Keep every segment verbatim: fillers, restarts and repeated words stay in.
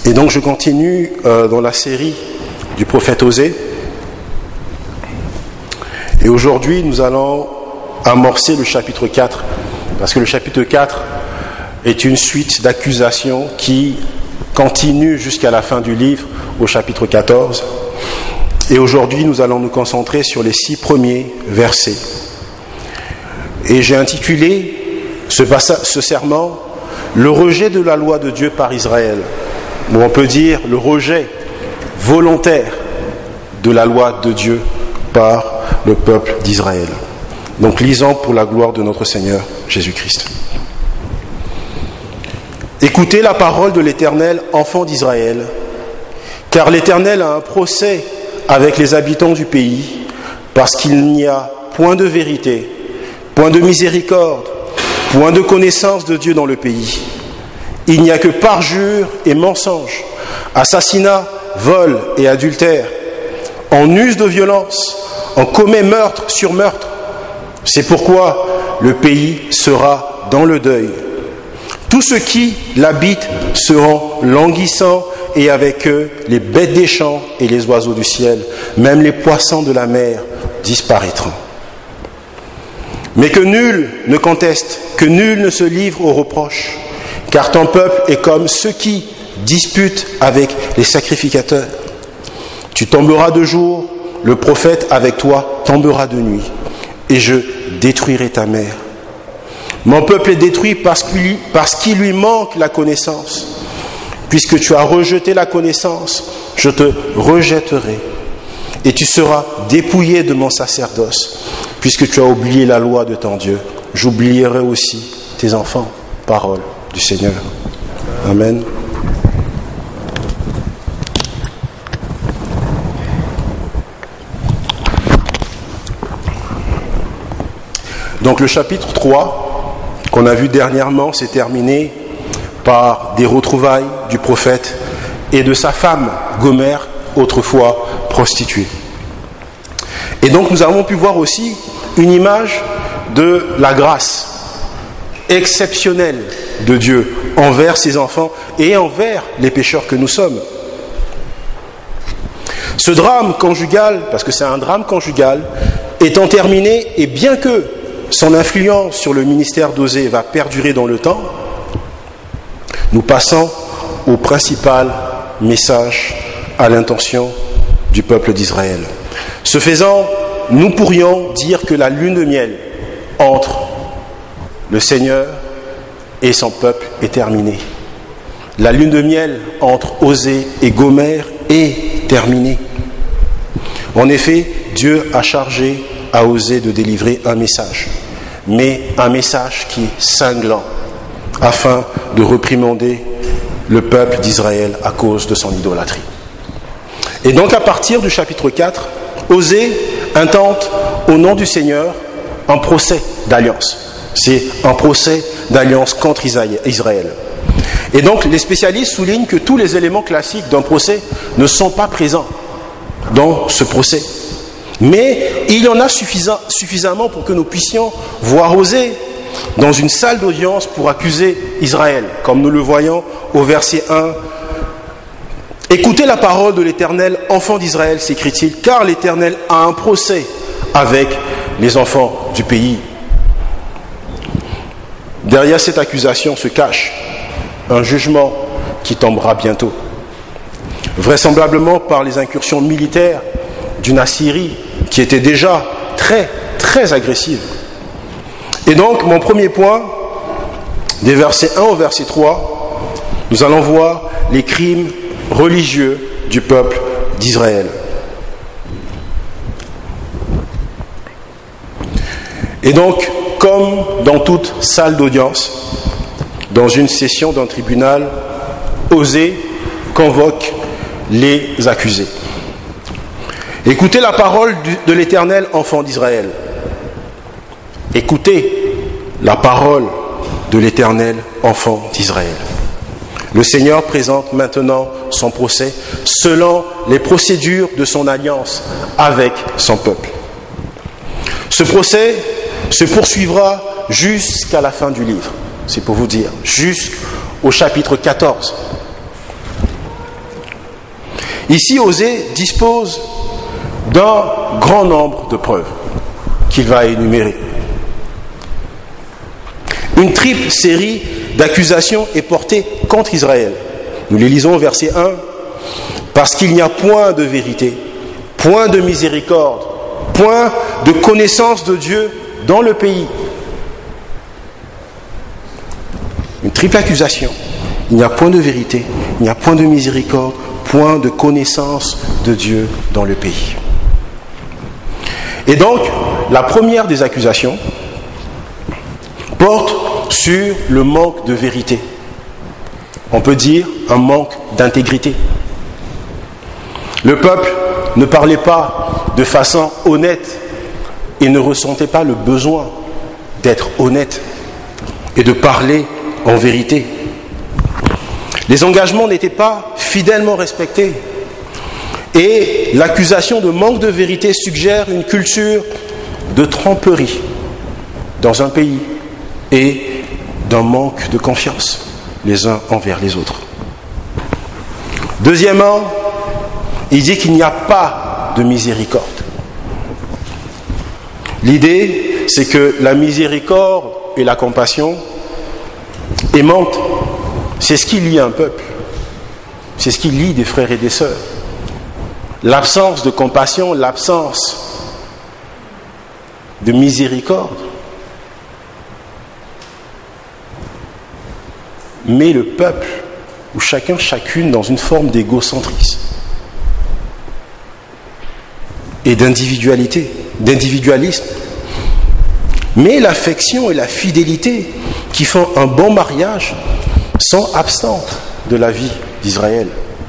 Et donc je continue euh, dans la série du prophète Osée. Et aujourd'hui nous allons amorcer le chapitre quatre, parce que le chapitre quatre est une suite d'accusations qui continue jusqu'à la fin du livre, au chapitre quatorze. Et aujourd'hui nous allons nous concentrer sur les six premiers versets. Et j'ai intitulé ce, passage, ce serment « Le rejet de la loi de Dieu par Israël », ou on peut dire le rejet volontaire de la loi de Dieu par le peuple d'Israël. Donc lisons pour la gloire de notre Seigneur Jésus-Christ. Écoutez la parole de l'Éternel, enfants d'Israël, car l'Éternel a un procès avec les habitants du pays, parce qu'il n'y a point de vérité, point de miséricorde, point de connaissance de Dieu dans le pays. Il n'y a que parjure et mensonge, assassinat, vol et adultère. On use de violence, on commet meurtre sur meurtre. C'est pourquoi le pays sera dans le deuil. Tous ceux qui l'habitent seront languissants, et avec eux les bêtes des champs et les oiseaux du ciel, même les poissons de la mer disparaîtront. Mais que nul ne conteste, que nul ne se livre aux reproches, car ton peuple est comme ceux qui disputent avec les sacrificateurs. Tu tomberas de jour, le prophète avec toi tombera de nuit, et je détruirai ta mère. Mon peuple est détruit parce qu'il, parce qu'il lui manque la connaissance. Puisque tu as rejeté la connaissance, je te rejetterai, et tu seras dépouillé de mon sacerdoce. Puisque tu as oublié la loi de ton Dieu, j'oublierai aussi tes enfants. Parole du Seigneur. Amen. Donc le chapitre trois, qu'on a vu dernièrement, s'est terminé par des retrouvailles du prophète et de sa femme, Gomer, autrefois prostituée. Et donc nous avons pu voir aussi une image de la grâce exceptionnelle de Dieu envers ses enfants et envers les pécheurs que nous sommes. Ce drame conjugal, parce que c'est un drame conjugal, étant terminé, et bien que son influence sur le ministère d'Osée va perdurer dans le temps, nous passons au principal message à l'intention du peuple d'Israël. Ce faisant, nous pourrions dire que la lune de miel entre le Seigneur et son peuple est terminée. La lune de miel entre Osée et Gomer est terminée. En effet, Dieu a chargé à Osée de délivrer un message, mais un message qui est cinglant, afin de réprimander le peuple d'Israël à cause de son idolâtrie. Et donc à partir du chapitre quatre, Osée intente au nom du Seigneur un procès d'alliance. C'est un procès d'alliance contre Israël. Et donc les spécialistes soulignent que tous les éléments classiques d'un procès ne sont pas présents dans ce procès. Mais il y en a suffisant, suffisamment pour que nous puissions voir Osée dans une salle d'audience pour accuser Israël, comme nous le voyons au verset un. « Écoutez la parole de l'Éternel, enfants d'Israël, s'écrit-il, car l'Éternel a un procès avec les enfants du pays. » Derrière cette accusation se cache un jugement qui tombera bientôt, vraisemblablement par les incursions militaires d'une Assyrie qui était déjà très, très agressive. Et donc, mon premier point, des versets un au verset trois, nous allons voir les crimes religieux du peuple d'Israël. Et donc, comme dans toute salle d'audience, dans une session d'un tribunal, Osée convoque les accusés. Écoutez la parole de l'Éternel, enfants d'Israël. Écoutez la parole de l'Éternel, enfant d'Israël. Le Seigneur présente maintenant son procès selon les procédures de son alliance avec son peuple. Ce procès se poursuivra jusqu'à la fin du livre. C'est pour vous dire, jusqu'au chapitre quatorze. Ici, Osée dispose d'un grand nombre de preuves qu'il va énumérer. Une triple série d'accusations est portée contre Israël. Nous les lisons au verset un. Parce qu'il n'y a point de vérité, point de miséricorde, point de connaissance de Dieu dans le pays. Une triple accusation. Il n'y a point de vérité, il n'y a point de miséricorde, point de connaissance de Dieu dans le pays. Et donc, la première des accusations porte sur le manque de vérité. On peut dire un manque d'intégrité. Le peuple ne parlait pas de façon honnête et ne ressentait pas le besoin d'être honnête et de parler en vérité. Les engagements n'étaient pas fidèlement respectés. Et l'accusation de manque de vérité suggère une culture de tromperie dans un pays et d'un manque de confiance les uns envers les autres. Deuxièmement, il dit qu'il n'y a pas de miséricorde. L'idée, c'est que la miséricorde et la compassion aimantent. C'est ce qui lie un peuple. C'est ce qui lie des frères et des sœurs. L'absence de compassion, l'absence de miséricorde met le peuple ou chacun, chacune dans une forme d'égocentrisme et d'individualité, d'individualisme. Mais l'affection et la fidélité qui font un bon mariage sont absentes de la vie d'Israël.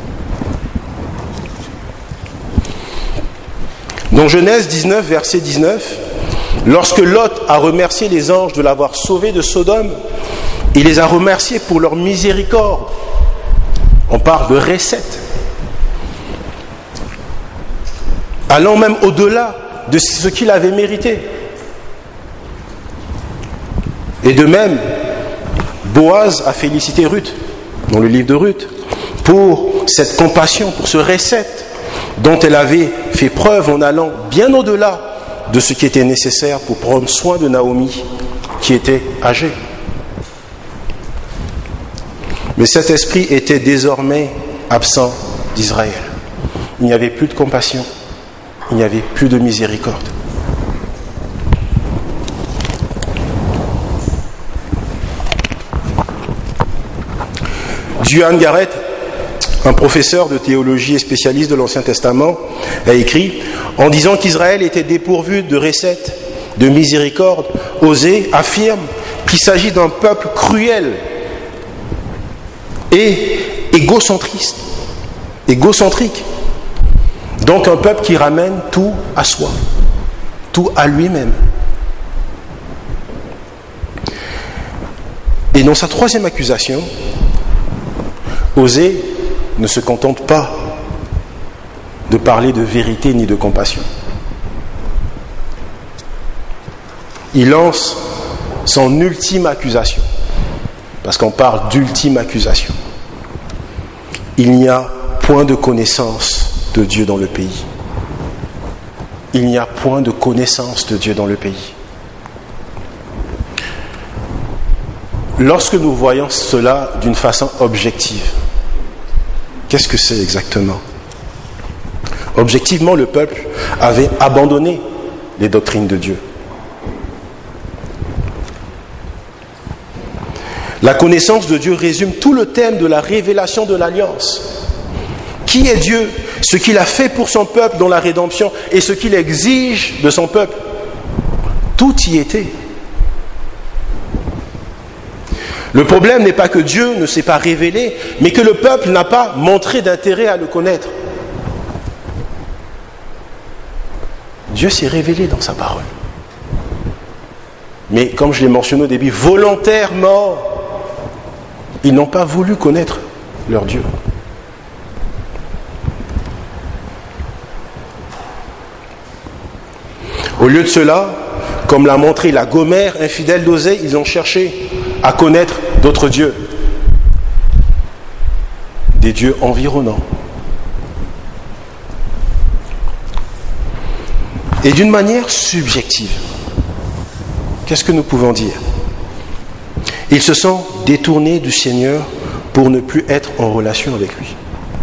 Dans Genèse dix-neuf, verset dix-neuf, lorsque Lot a remercié les anges de l'avoir sauvé de Sodome, il les a remerciés pour leur miséricorde. On parle de recette. Allant même au-delà de ce qu'il avait mérité. Et de même, Boaz a félicité Ruth, dans le livre de Ruth, pour cette compassion, pour ce recette dont elle avait fait preuve en allant bien au-delà de ce qui était nécessaire pour prendre soin de Naomi, qui était âgée. Mais cet esprit était désormais absent d'Israël. Il n'y avait plus de compassion, il n'y avait plus de miséricorde. Juan Garrett, un professeur de théologie et spécialiste de l'Ancien Testament, a écrit en disant qu'Israël était dépourvu de recettes, de miséricorde. Osée affirme qu'il s'agit d'un peuple cruel et égocentriste, égocentrique. Donc un peuple qui ramène tout à soi, tout à lui-même. Et dans sa troisième accusation, Osée ne se contente pas de parler de vérité ni de compassion. Il lance son ultime accusation, parce qu'on parle d'ultime accusation. Il n'y a point de connaissance de Dieu dans le pays. Il n'y a point de connaissance de Dieu dans le pays. Lorsque nous voyons cela d'une façon objective, qu'est-ce que c'est exactement? Objectivement, le peuple avait abandonné les doctrines de Dieu. La connaissance de Dieu résume tout le thème de la révélation de l'alliance. Qui est Dieu? Ce qu'il a fait pour son peuple dans la rédemption et ce qu'il exige de son peuple. Tout y était. Le problème n'est pas que Dieu ne s'est pas révélé, mais que le peuple n'a pas montré d'intérêt à le connaître. Dieu s'est révélé dans sa parole. Mais comme je l'ai mentionné au début, volontairement, ils n'ont pas voulu connaître leur Dieu. Au lieu de cela, comme l'a montré la Gomère infidèle d'Osée, ils ont cherché à connaître d'autres dieux, des dieux environnants, Et d'une manière subjective, qu'est-ce que nous pouvons dire? Ils se sont détournés du Seigneur pour ne plus être en relation avec lui.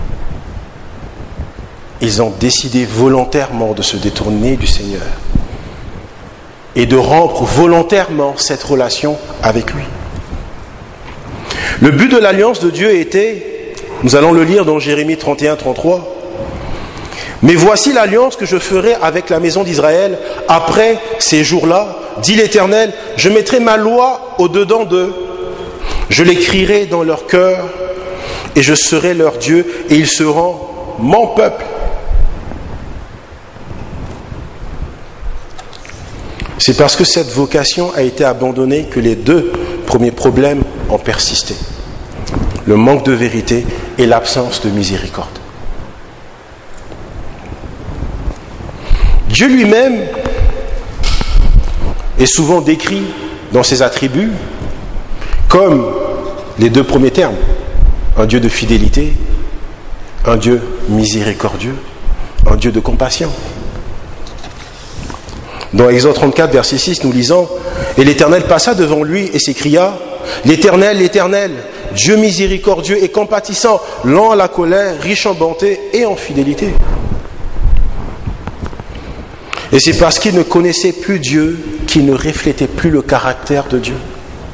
Ils ont décidé volontairement de se détourner du Seigneur et de rompre volontairement cette relation avec lui. Le but de l'alliance de Dieu était, nous allons le lire dans Jérémie trente et un trente-trois, « Mais voici l'alliance que je ferai avec la maison d'Israël après ces jours-là, dit l'Éternel, je mettrai ma loi au-dedans d'eux, je l'écrirai dans leur cœur, et je serai leur Dieu, et ils seront mon peuple. » C'est parce que cette vocation a été abandonnée que les deux premiers problèmes ont persisté. Le manque de vérité et l'absence de miséricorde. Dieu lui-même est souvent décrit dans ses attributs comme les deux premiers termes. Un Dieu de fidélité, un Dieu miséricordieux, un Dieu de compassion. Dans Exode trente-quatre, verset six, nous lisons « Et l'Éternel passa devant lui et s'écria « L'Éternel, l'Éternel, Dieu miséricordieux et compatissant, lent à la colère, riche en bonté et en fidélité. » Et c'est parce qu'ils ne connaissaient plus Dieu qu'ils ne reflétaient plus le caractère de Dieu.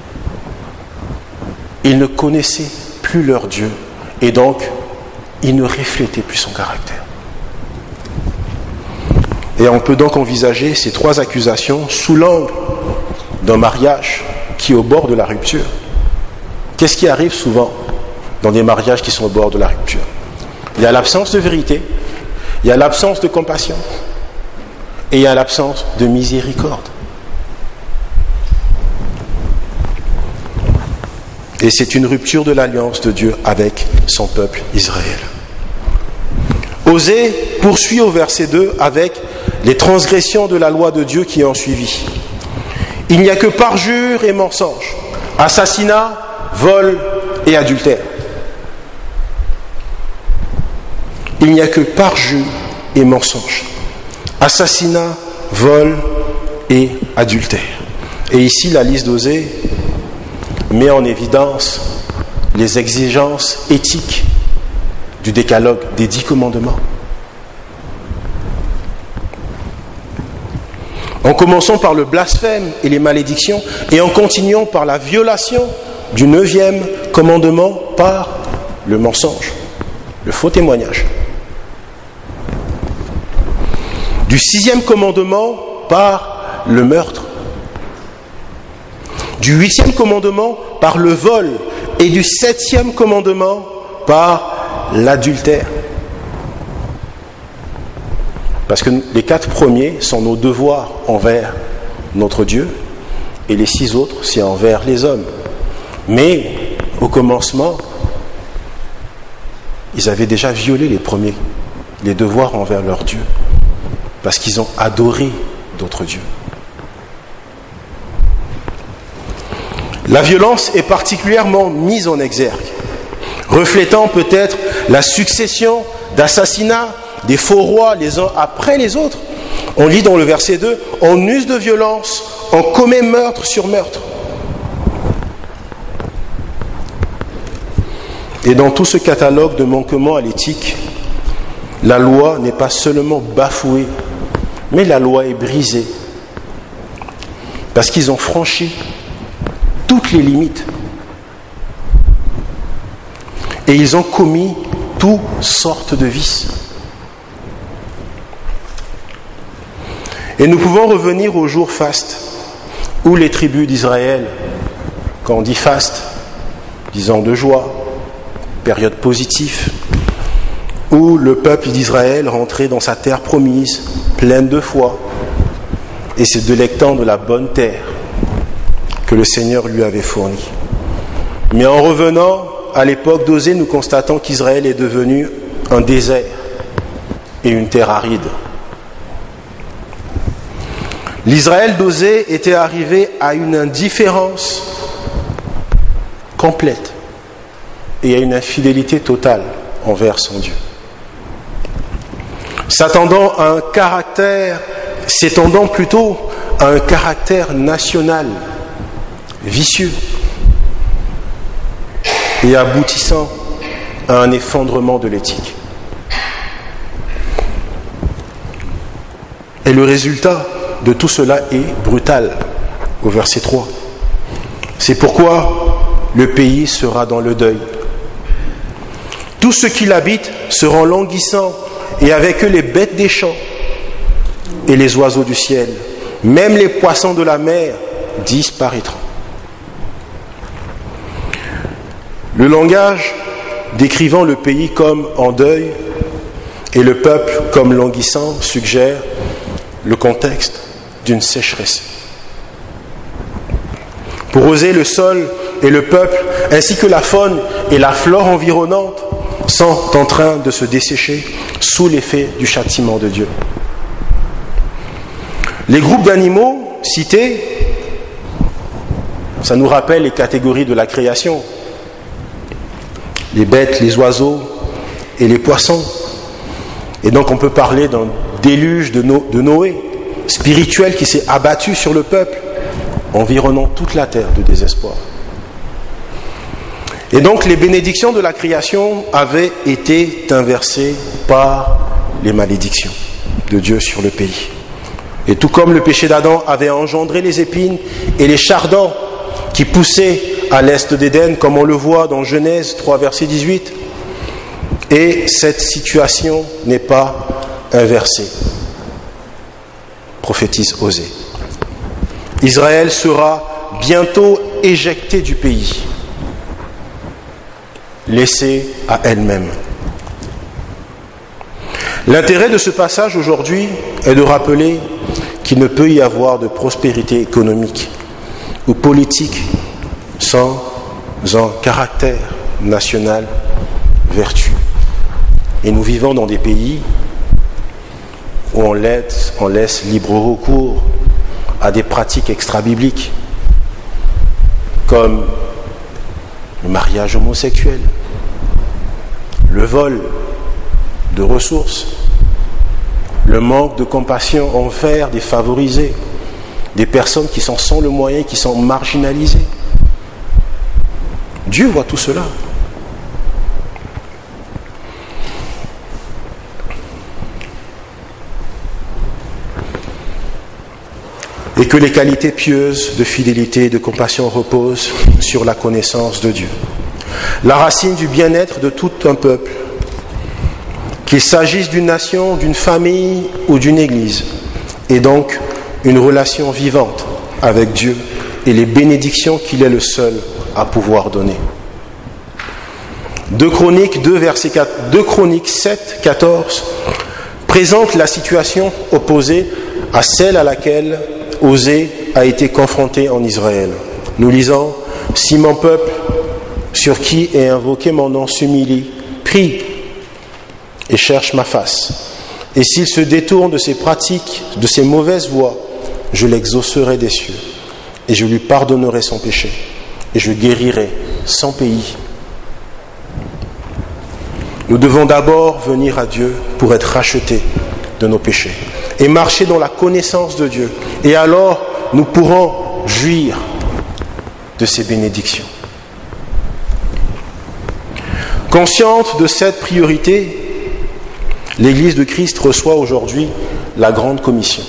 Ils ne connaissaient plus leur Dieu et donc ils ne reflétaient plus son caractère. Et on peut donc envisager ces trois accusations sous l'angle d'un mariage qui est au bord de la rupture. Qu'est-ce qui arrive souvent dans des mariages qui sont au bord de la rupture? Il y a l'absence de vérité, il y a l'absence de compassion et il y a l'absence de miséricorde. Et c'est une rupture de l'alliance de Dieu avec son peuple Israël. Osée poursuit au verset deux avec les transgressions de la loi de Dieu qui ont suivi. Il n'y a que parjure et mensonge, assassinat, vol et adultère. Il n'y a que parjure et mensonge, assassinat, vol et adultère. Et ici, la liste d'Osée met en évidence les exigences éthiques du décalogue des dix commandements. En commençant par le blasphème et les malédictions, et en continuant par la violation du neuvième commandement par le mensonge, le faux témoignage. Du sixième commandement par le meurtre. Du huitième commandement par le vol. Et du septième commandement par l'adultère. Parce que les quatre premiers sont nos devoirs envers notre Dieu et les six autres, c'est envers les hommes. Mais au commencement, ils avaient déjà violé les premiers, les devoirs envers leur Dieu, parce qu'ils ont adoré d'autres dieux. La violence est particulièrement mise en exergue, reflétant peut-être la succession d'assassinats des faux rois les uns après les autres. On lit dans le verset deux, on use de violence, on commet meurtre sur meurtre. Et dans tout ce catalogue de manquements à l'éthique, la loi n'est pas seulement bafouée, mais la loi est brisée. Parce qu'ils ont franchi toutes les limites. Et ils ont commis toutes sortes de vices. Et nous pouvons revenir au jour faste, où les tribus d'Israël, quand on dit faste, disons de joie, période positive, où le peuple d'Israël rentrait dans sa terre promise, pleine de foi, et se délectant de la bonne terre que le Seigneur lui avait fournie. Mais en revenant à l'époque d'Osée, nous constatons qu'Israël est devenu un désert et une terre aride. L'Israël d'Osée était arrivé à une indifférence complète et à une infidélité totale envers son Dieu. S'attendant à un caractère s'étendant plutôt à un caractère national, vicieux, et aboutissant à un effondrement de l'éthique. Et le résultat de tout cela est brutal, au verset trois. C'est pourquoi le pays sera dans le deuil. Tous ceux qui l'habitent seront languissants, et avec eux les bêtes des champs et les oiseaux du ciel. Même les poissons de la mer disparaîtront. Le langage décrivant le pays comme en deuil et le peuple comme languissant suggère le contexte d'une sécheresse. Pour oser, le sol et le peuple, ainsi que la faune et la flore environnante, sont en train de se dessécher sous l'effet du châtiment de Dieu. Les groupes d'animaux cités, ça nous rappelle les catégories de la création. Les bêtes, les oiseaux et les poissons. Et donc on peut parler d'un déluge de, no- de Noé, spirituel, qui s'est abattu sur le peuple, environnant toute la terre de désespoir. Et donc les bénédictions de la création avaient été inversées par les malédictions de Dieu sur le pays. Et tout comme le péché d'Adam avait engendré les épines et les chardons qui poussaient à l'est d'Éden, comme on le voit dans Genèse trois, verset dix-huit, et cette situation n'est pas inversée, prophétise Osée. Israël sera bientôt éjecté du pays, laissée à elle-même. L'intérêt de ce passage aujourd'hui est de rappeler qu'il ne peut y avoir de prospérité économique ou politique sans un caractère national vertueux. Et nous vivons dans des pays où on laisse, on laisse libre recours à des pratiques extra-bibliques comme le mariage homosexuel, le vol de ressources, le manque de compassion envers des favorisés, des personnes qui sont sans le moyen, qui sont marginalisées. Dieu voit tout cela. Et que les qualités pieuses de fidélité et de compassion reposent sur la connaissance de Dieu. La racine du bien-être de tout un peuple, qu'il s'agisse d'une nation, d'une famille ou d'une église, et donc une relation vivante avec Dieu et les bénédictions qu'il est le seul à pouvoir donner. deux Chroniques, deux, verset quatre, deux Chroniques sept, quatorze présente la situation opposée à celle à laquelle Osée a été confronté en Israël. Nous lisons « Si mon peuple, sur qui est invoqué mon nom, s'humilie, prie et cherche ma face, et s'il se détourne de ses pratiques, de ses mauvaises voies, je l'exaucerai des cieux, et je lui pardonnerai son péché, et je guérirai son pays. » Nous devons d'abord venir à Dieu pour être rachetés de nos péchés et marcher dans la connaissance de Dieu. Et alors, nous pourrons jouir de ses bénédictions. Consciente de cette priorité, l'Église de Christ reçoit aujourd'hui la Grande Commission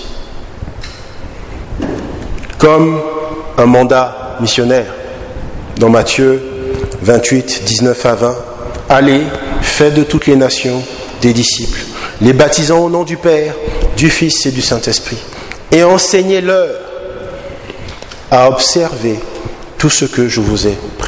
comme un mandat missionnaire. Dans Matthieu vingt-huit, dix-neuf à vingt, « Allez, faites de toutes les nations des disciples, les baptisant au nom du Père, du Fils et du Saint-Esprit, et enseignez-leur à observer tout ce que je vous ai prescrit. »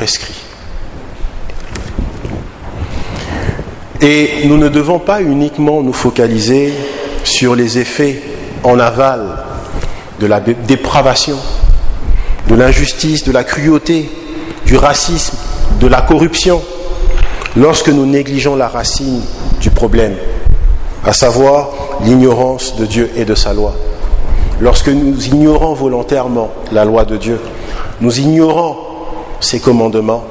Et nous ne devons pas uniquement nous focaliser sur les effets en aval de la dépravation, de l'injustice, de la cruauté, du racisme, de la corruption, lorsque nous négligeons la racine du problème, à savoir l'ignorance de Dieu et de sa loi. Lorsque nous ignorons volontairement la loi de Dieu, nous ignorons ses commandements,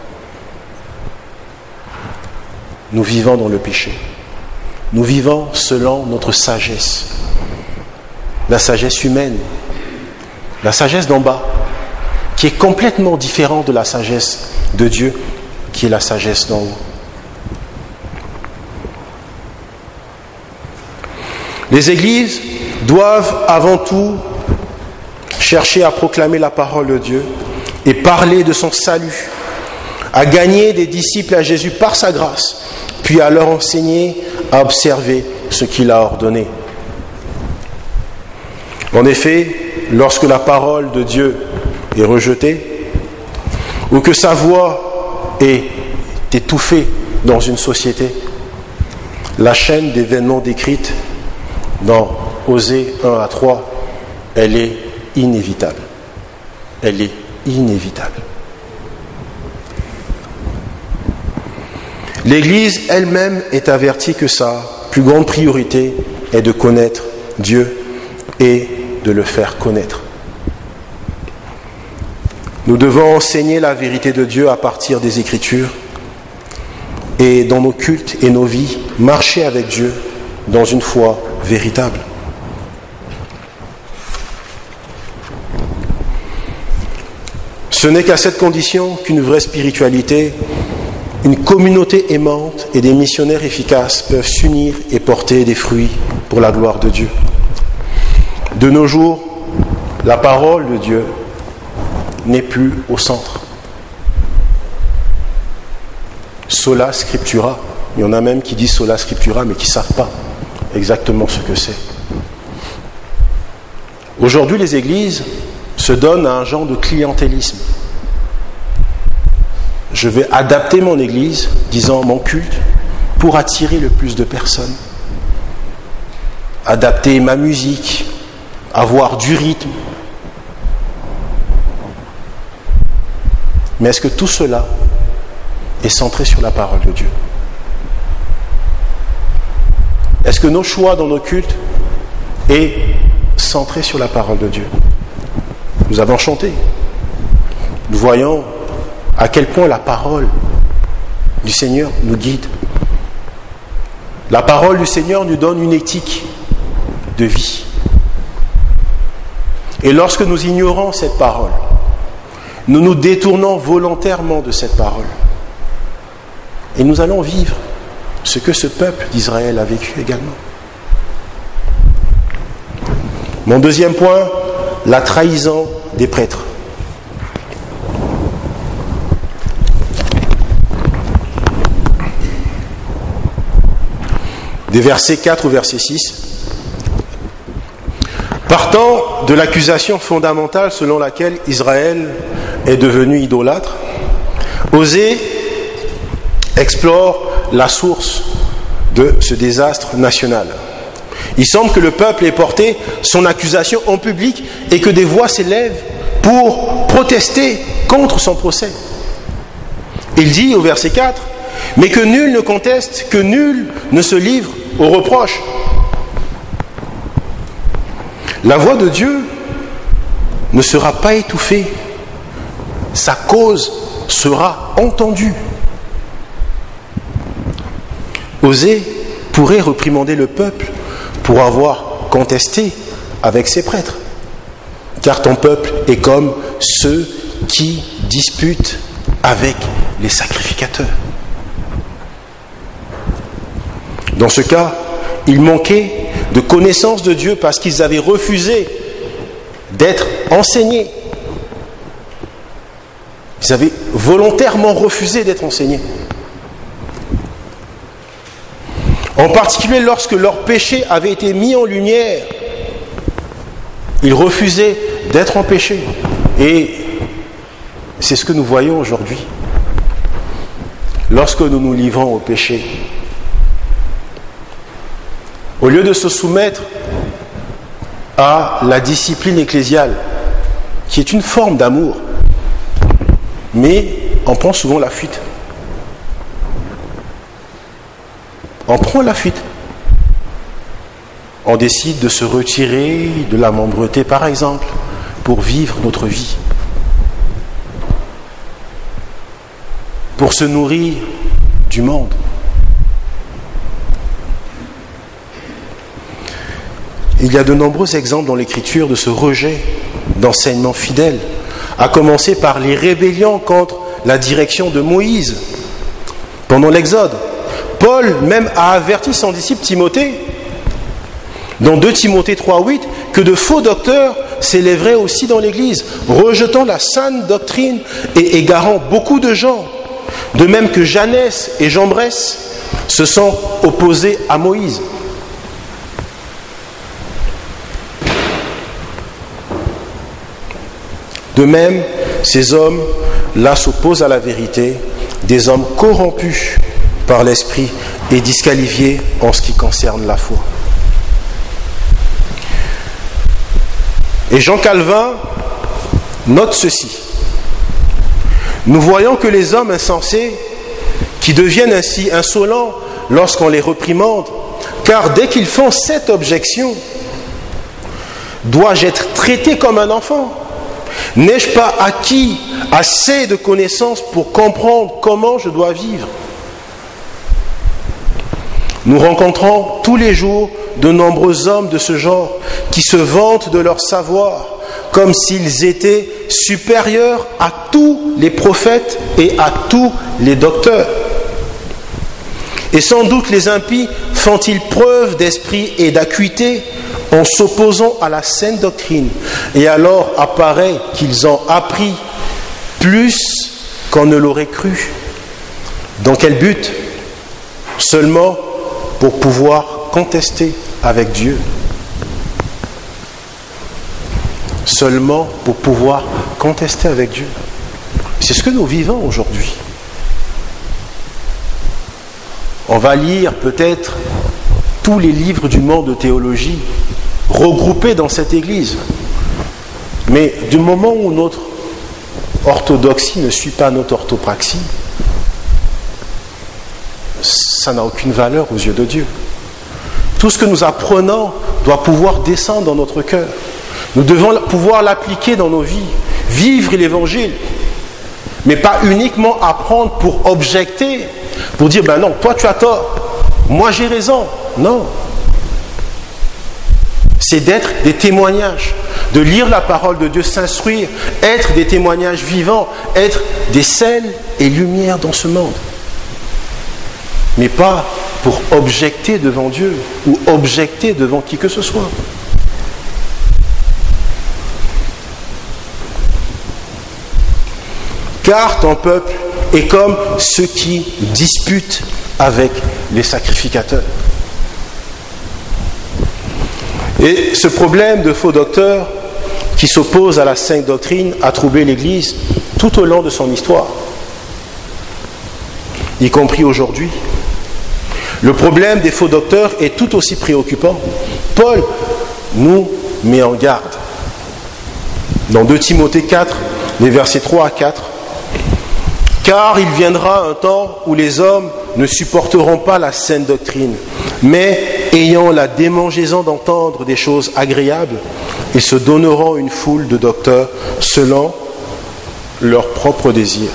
nous vivons dans le péché. Nous vivons selon notre sagesse. la sagesse humaine, la sagesse d'en bas, qui est complètement différente de la sagesse de Dieu, qui est la sagesse d'en haut. Les églises doivent avant tout chercher à proclamer la parole de Dieu et parler de son salut, à gagner des disciples à Jésus par sa grâce, puis à leur enseigner à observer ce qu'il a ordonné. En effet, lorsque la parole de Dieu est rejetée, ou que sa voix est étouffée dans une société, la chaîne d'événements décrite dans Osée un à trois, elle est inévitable. Elle est inévitable. L'Église elle-même est avertie que sa plus grande priorité est de connaître Dieu et de le faire connaître. Nous devons enseigner la vérité de Dieu à partir des Écritures et dans nos cultes et nos vies, marcher avec Dieu dans une foi véritable. Ce n'est qu'à cette condition qu'une vraie spiritualité, une communauté aimante et des missionnaires efficaces peuvent s'unir et porter des fruits pour la gloire de Dieu. De nos jours, la parole de Dieu n'est plus au centre. Sola scriptura. Il y en a même qui disent sola scriptura, mais qui ne savent pas exactement ce que c'est. Aujourd'hui, les églises se donnent à un genre de clientélisme. Je vais adapter mon église, disant mon culte, pour attirer le plus de personnes. Adapter ma musique, avoir du rythme. Mais est-ce que tout cela est centré sur la parole de Dieu? Est-ce que nos choix dans nos cultes est centré sur la parole de Dieu? Nous avons chanté. Nous voyons à quel point la parole du Seigneur nous guide. La parole du Seigneur nous donne une éthique de vie. Et lorsque nous ignorons cette parole, nous nous détournons volontairement de cette parole. Et nous allons vivre ce que ce peuple d'Israël a vécu également. Mon deuxième point, la trahison des prêtres. Des versets quatre au verset six. Partant de l'accusation fondamentale selon laquelle Israël est devenu idolâtre, Osée explore la source de ce désastre national. Il semble que le peuple ait porté son accusation en public et que des voix s'élèvent pour protester contre son procès. Il dit au verset quatre, « Mais que nul ne conteste, que nul ne se livre aux reproches. » La voix de Dieu ne sera pas étouffée. Sa cause sera entendue. Osée pourrait réprimander le peuple pour avoir contesté avec ses prêtres. Car ton peuple est comme ceux qui disputent avec les sacrificateurs. Dans ce cas, il manquait de connaissance de Dieu parce qu'ils avaient refusé d'être enseignés. Ils avaient volontairement refusé d'être enseignés. En particulier lorsque leur péché avait été mis en lumière, ils refusaient d'être en péché. Et c'est ce que nous voyons aujourd'hui. Lorsque nous nous livrons au péché, au lieu de se soumettre à la discipline ecclésiale, qui est une forme d'amour, mais on prend souvent la fuite. On prend la fuite. On décide de se retirer de la membreté, par exemple, pour vivre notre vie, pour se nourrir du monde. Il y a de nombreux exemples dans l'Écriture de ce rejet d'enseignement fidèle, à commencer par les rébellions contre la direction de Moïse pendant l'Exode. Paul même a averti son disciple Timothée, dans deux Timothée trois huit, que de faux docteurs s'élèveraient aussi dans l'Église, rejetant la saine doctrine et égarant beaucoup de gens. De même que Janès et Jambres se sont opposés à Moïse. De même, ces hommes-là s'opposent à la vérité, des hommes corrompus par l'esprit et disqualifiés en ce qui concerne la foi. Et Jean Calvin note ceci. Nous voyons que les hommes insensés, qui deviennent ainsi insolents lorsqu'on les réprimande, car dès qu'ils font cette objection, dois-je être traité comme un enfant ? N'ai-je pas acquis assez de connaissances pour comprendre comment je dois vivre ? Nous rencontrons tous les jours de nombreux hommes de ce genre qui se vantent de leur savoir comme s'ils étaient supérieurs à tous les prophètes et à tous les docteurs. Et sans doute les impies font-ils preuve d'esprit et d'acuité en s'opposant à la saine doctrine, et alors apparaît qu'ils ont appris plus qu'on ne l'aurait cru. Dans quel but ? Seulement pour pouvoir contester avec Dieu. Seulement pour pouvoir contester avec Dieu. C'est ce que nous vivons aujourd'hui. On va lire peut-être tous les livres du monde de théologie regroupés dans cette église. Mais du moment où notre orthodoxie ne suit pas notre orthopraxie, ça n'a aucune valeur aux yeux de Dieu. Tout ce que nous apprenons doit pouvoir descendre dans notre cœur. Nous devons pouvoir l'appliquer dans nos vies, vivre l'évangile, mais pas uniquement apprendre pour objecter, pour dire ben non, toi tu as tort, moi j'ai raison. Non. C'est d'être des témoignages, de lire la parole de Dieu, s'instruire, être des témoignages vivants, être des sels et lumières dans ce monde. Mais pas pour objecter devant Dieu ou objecter devant qui que ce soit. Car ton peuple est comme ceux qui disputent avec les sacrificateurs. Et ce problème de faux docteurs qui s'opposent à la sainte doctrine a troublé l'Église tout au long de son histoire, y compris aujourd'hui. Le problème des faux docteurs est tout aussi préoccupant. Paul nous met en garde. Dans deux Timothée quatre, les versets trois à quatre, « Car il viendra un temps où les hommes ne supporteront pas la saine doctrine, mais ayant la démangeaison d'entendre des choses agréables, ils se donneront une foule de docteurs selon leurs propres désirs.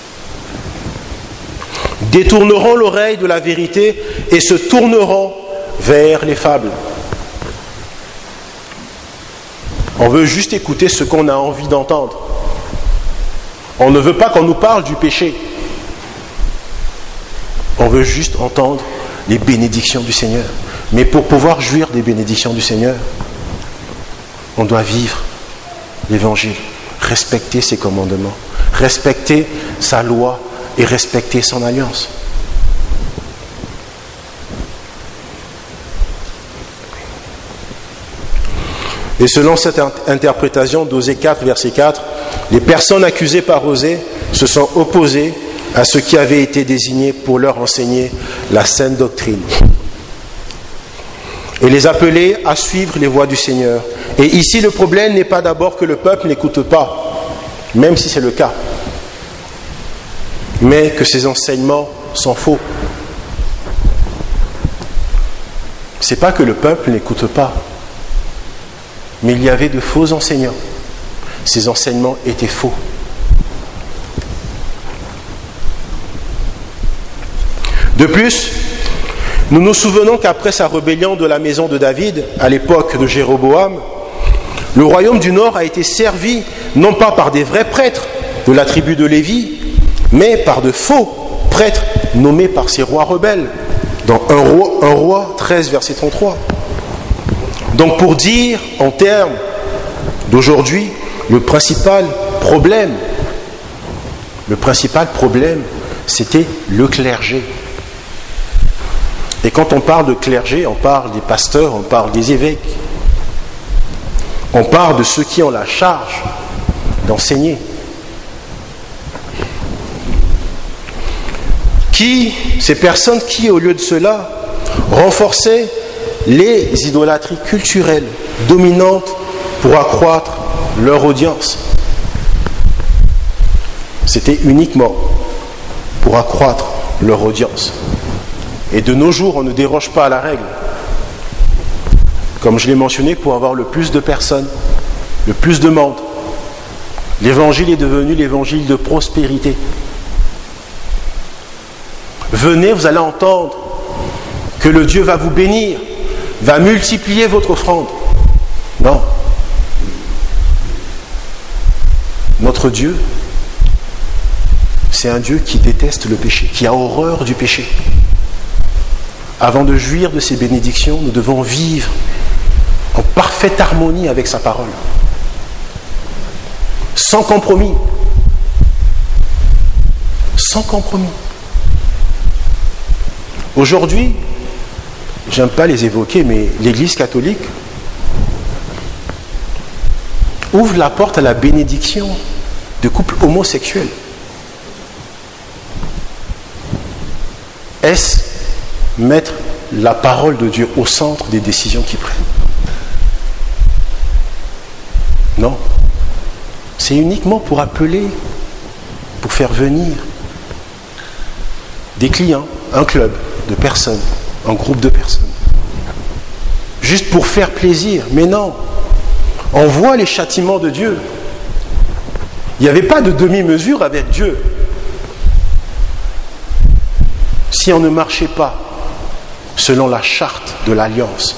Détourneront l'oreille de la vérité et se tourneront vers les fables. » On veut juste écouter ce qu'on a envie d'entendre. On ne veut pas qu'on nous parle du péché. On veut juste entendre les bénédictions du Seigneur. Mais pour pouvoir jouir des bénédictions du Seigneur, on doit vivre l'Évangile, respecter ses commandements, respecter sa loi et respecter son alliance. Et selon cette interprétation d'Osée quatre, verset quatre, les personnes accusées par Osée se sont opposées à ceux qui avaient été désignés pour leur enseigner la saine doctrine et les appeler à suivre les voies du Seigneur. Et ici, le problème n'est pas d'abord que le peuple n'écoute pas, même si c'est le cas, mais que ces enseignements sont faux. Ce n'est pas que le peuple n'écoute pas, mais il y avait de faux enseignants. Ces enseignements étaient faux. De plus, Nous nous souvenons qu'après sa rébellion de la maison de David, à l'époque de Jéroboam, le royaume du Nord a été servi non pas par des vrais prêtres de la tribu de Lévi, mais par de faux prêtres nommés par ces rois rebelles, dans un roi, un roi treize, verset trente-trois. Donc pour dire en termes d'aujourd'hui, le principal problème, le principal problème, c'était le clergé. Et quand on parle de clergé, on parle des pasteurs, on parle des évêques, on parle de ceux qui ont la charge d'enseigner. Qui, ces personnes qui, au lieu de cela, renforçaient les idolâtries culturelles dominantes pour accroître leur audience. C'était uniquement pour accroître leur audience. Et de nos jours, on ne déroge pas à la règle. Comme je l'ai mentionné, pour avoir le plus de personnes, le plus de monde. L'évangile est devenu l'évangile de prospérité. Venez, vous allez entendre que le Dieu va vous bénir, va multiplier votre offrande. Non. Notre Dieu, c'est un Dieu qui déteste le péché, qui a horreur du péché. Avant de jouir de ses bénédictions, nous devons vivre en parfaite harmonie avec sa parole. Sans compromis. Sans compromis. Aujourd'hui, j'aime pas les évoquer, mais l'Église catholique ouvre la porte à la bénédiction de couples homosexuels. Est-ce mettre la parole de Dieu au centre des décisions qu'ils prennent? Non. C'est uniquement pour appeler, pour faire venir des clients, un club de personnes, un groupe de personnes. Juste pour faire plaisir. Mais non. On voit les châtiments de Dieu. Il n'y avait pas de demi-mesure avec Dieu. Si on ne marchait pas selon la charte de l'alliance.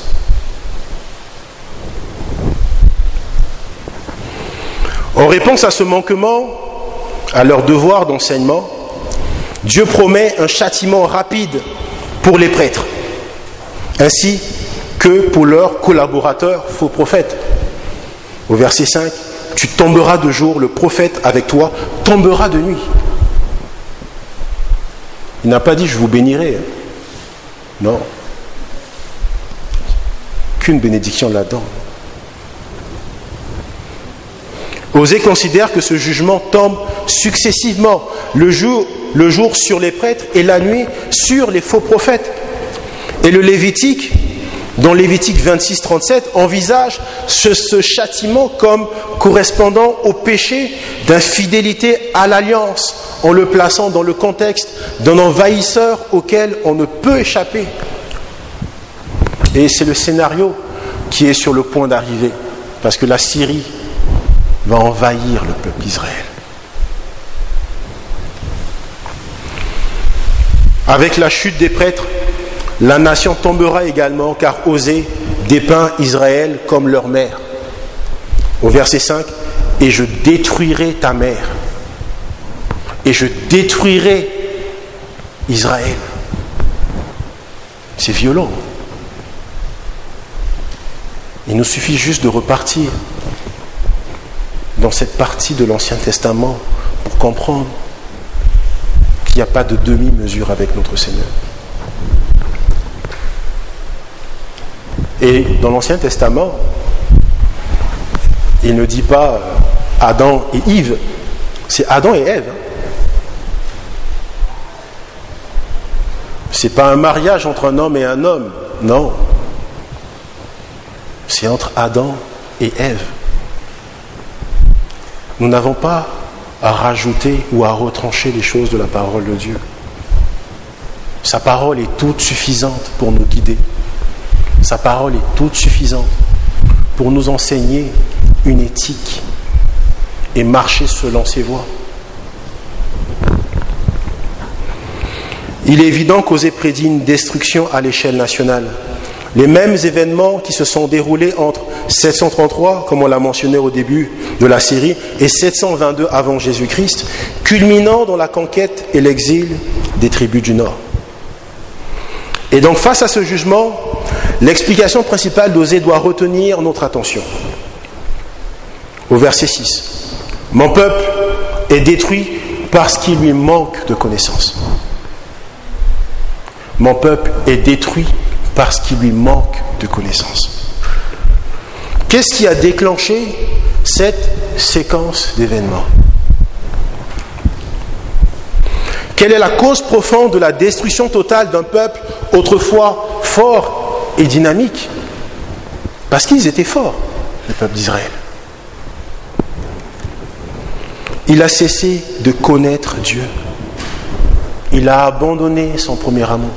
En réponse à ce manquement, à leur devoir d'enseignement, Dieu promet un châtiment rapide pour les prêtres, ainsi que pour leurs collaborateurs faux prophètes. Au verset cinq, tu tomberas de jour, le prophète avec toi tombera de nuit. Il n'a pas dit je vous bénirai. Non. Qu'une bénédiction là-dedans. Osée considère que ce jugement tombe successivement, le jour, le jour sur les prêtres et la nuit sur les faux prophètes. Et le Lévitique, dans Lévitique vingt-six, trente-sept, envisage ce, ce châtiment comme correspondant au péché d'infidélité à l'alliance, en le plaçant dans le contexte d'un envahisseur auquel on ne peut échapper. Et c'est le scénario qui est sur le point d'arriver, parce que la Syrie va envahir le peuple d'Israël. Avec la chute des prêtres, la nation tombera également, car Osée dépeint Israël comme leur mère. Au verset cinq, « Et je détruirai ta mère, et je détruirai Israël. » C'est violent. Il nous suffit juste de repartir dans cette partie de l'Ancien Testament pour comprendre qu'il n'y a pas de demi-mesure avec notre Seigneur. Et dans l'Ancien Testament, il ne dit pas Adam et Yves, c'est Adam et Ève. C'est pas un mariage entre un homme et un homme, non. C'est entre Adam et Ève. Nous n'avons pas à rajouter ou à retrancher les choses de la parole de Dieu. Sa parole est toute suffisante pour nous guider. Sa parole est toute suffisante pour nous enseigner une éthique et marcher selon ses voies. Il est évident qu'Osée prédit une destruction à l'échelle nationale. Les mêmes événements qui se sont déroulés entre sept cent trente-trois, comme on l'a mentionné au début de la série, et sept cent vingt-deux avant Jésus-Christ, culminant dans la conquête et l'exil des tribus du Nord. Et donc face à ce jugement, l'explication principale d'Osée doit retenir notre attention. Au verset six, « Mon peuple est détruit parce qu'il lui manque de connaissances. » Mon peuple est détruit parce qu'il lui manque de connaissances. Qu'est-ce qui a déclenché cette séquence d'événements? Quelle est la cause profonde de la destruction totale d'un peuple autrefois fort et dynamique? Parce qu'ils étaient forts, le peuple d'Israël. Il a cessé de connaître Dieu. Il a abandonné son premier amour.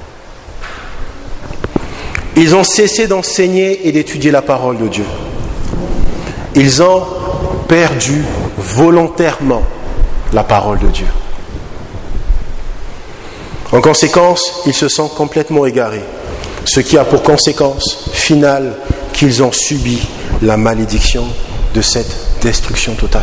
Ils ont cessé d'enseigner et d'étudier la parole de Dieu. Ils ont perdu volontairement la parole de Dieu. En conséquence, ils se sont complètement égarés, ce qui a pour conséquence finale qu'ils ont subi la malédiction de cette destruction totale.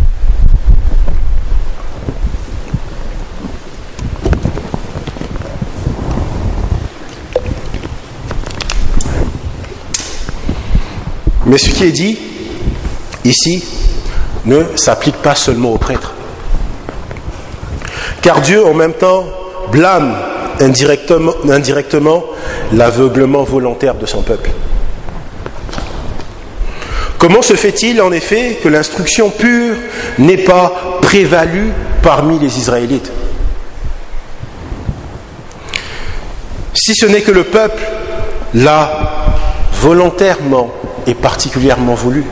Mais ce qui est dit ici ne s'applique pas seulement aux prêtres. Car Dieu, en même temps, blâme indirectement, indirectement l'aveuglement volontaire de son peuple. Comment se fait-il, en effet, que l'instruction pure n'ait pas prévalu parmi les Israélites? Si ce n'est que le peuple l'a volontairement et particulièrement voulu.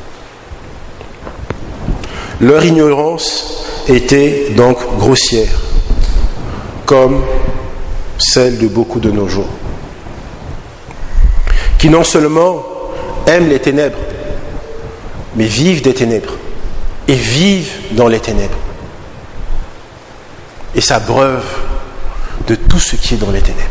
Leur ignorance était donc grossière, comme celle de beaucoup de nos jours, qui non seulement aiment les ténèbres, mais vivent des ténèbres, et vivent dans les ténèbres, et s'abreuvent de tout ce qui est dans les ténèbres.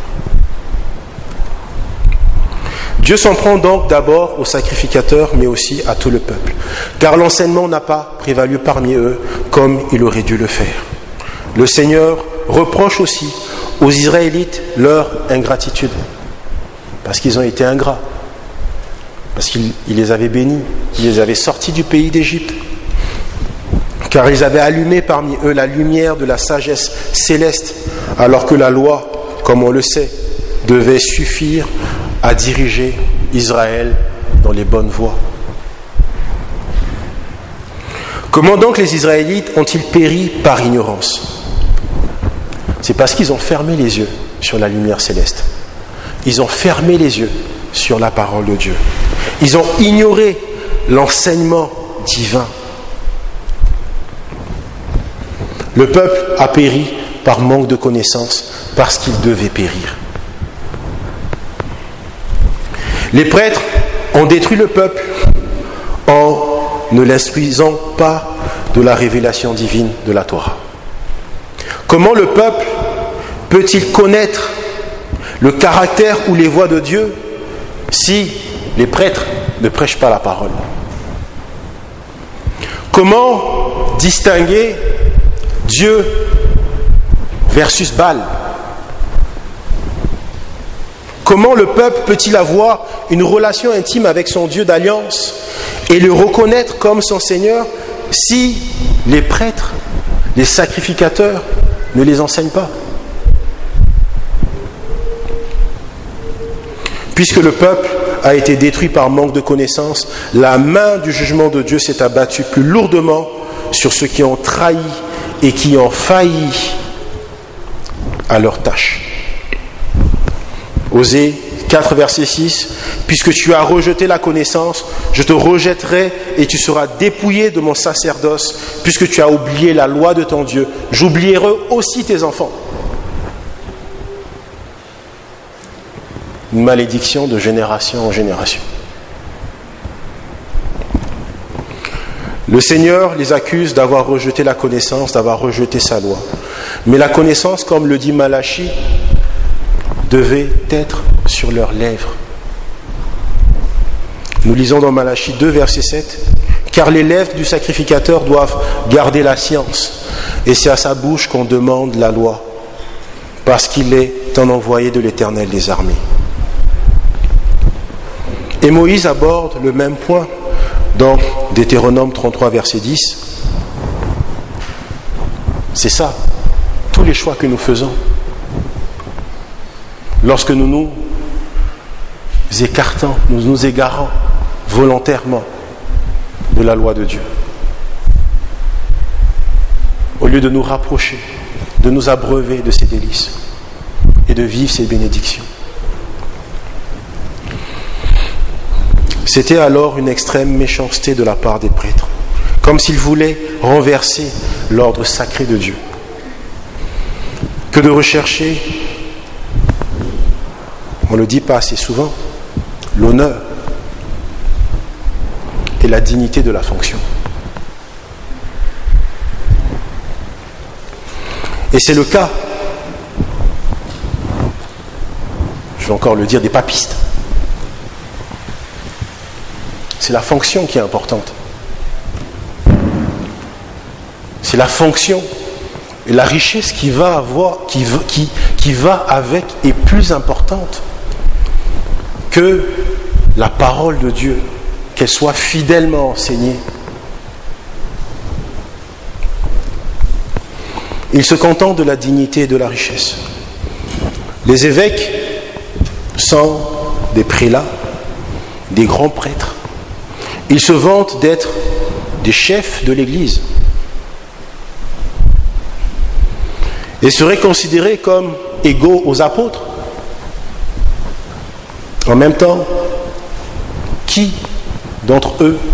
Dieu s'en prend donc d'abord aux sacrificateurs, mais aussi à tout le peuple, car l'enseignement n'a pas prévalu parmi eux comme il aurait dû le faire. Le Seigneur reproche aussi aux Israélites leur ingratitude, parce qu'ils ont été ingrats, parce qu'il les avait bénis, il les avait sortis du pays d'Égypte, car ils avaient allumé parmi eux la lumière de la sagesse céleste, alors que la loi, comme on le sait, devait suffire à diriger Israël dans les bonnes voies. Comment donc les Israélites ont-ils péri par ignorance? C'est parce qu'ils ont fermé les yeux sur la lumière céleste. Ils ont fermé les yeux sur la parole de Dieu. Ils ont ignoré l'enseignement divin. Le peuple a péri par manque de connaissance, parce qu'il devait périr. Les prêtres ont détruit le peuple en ne l'instruisant pas de la révélation divine de la Torah. Comment le peuple peut-il connaître le caractère ou les voies de Dieu si les prêtres ne prêchent pas la parole? Comment distinguer Dieu versus Baal? Comment le peuple peut-il avoir une relation intime avec son Dieu d'alliance et le reconnaître comme son Seigneur si les prêtres, les sacrificateurs ne les enseignent pas? Puisque le peuple a été détruit par manque de connaissance, la main du jugement de Dieu s'est abattue plus lourdement sur ceux qui ont trahi et qui ont failli à leur tâche. Osée quatre, verset six, « Puisque tu as rejeté la connaissance, je te rejetterai et tu seras dépouillé de mon sacerdoce. Puisque tu as oublié la loi de ton Dieu, j'oublierai aussi tes enfants. » Une malédiction de génération en génération. Le Seigneur les accuse d'avoir rejeté la connaissance, d'avoir rejeté sa loi. Mais la connaissance, comme le dit Malachie, devait être sur leurs lèvres. Nous lisons dans Malachie deux, verset sept, « Car les lèvres du sacrificateur doivent garder la science, et c'est à sa bouche qu'on demande la loi, parce qu'il est un envoyé de l'Éternel des armées. » Et Moïse aborde le même point dans Deutéronome trente-trois, verset dix. C'est ça, tous les choix que nous faisons. Lorsque nous nous écartons, nous nous égarons volontairement de la loi de Dieu. Au lieu de nous rapprocher, de nous abreuver de ses délices et de vivre ses bénédictions. C'était alors une extrême méchanceté de la part des prêtres, comme s'ils voulaient renverser l'ordre sacré de Dieu, que de rechercher, on ne le dit pas assez souvent, l'honneur et la dignité de la fonction. Et c'est le cas, je vais encore le dire, des papistes. C'est la fonction qui est importante. C'est la fonction et la richesse qui va avoir, qui, qui, qui va avec est plus importante que la parole de Dieu, qu'elle soit fidèlement enseignée. Ils se contentent de la dignité et de la richesse. Les évêques sont des prélats, des grands prêtres. Ils se vantent d'être des chefs de l'Église et seraient considérés comme égaux aux apôtres. En même temps, qui d'entre eux